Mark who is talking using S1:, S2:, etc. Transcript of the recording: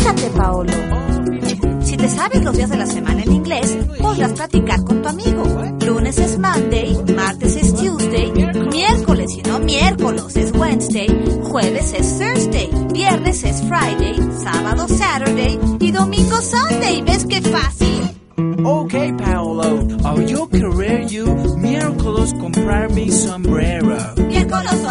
S1: Fíjate, Paolo. Si te sabes los días de la semana en inglés, podrás practicar con tu amigo. Lunes es Monday, martes es Tuesday, miércoles y no miércoles es Wednesday, jueves es Thursday, viernes es Friday, sábado Saturday y domingo Sunday. ¿Ves qué fácil?
S2: Okay, Paolo, yo querer you miércoles comprar mi sombrero.
S1: Miércoles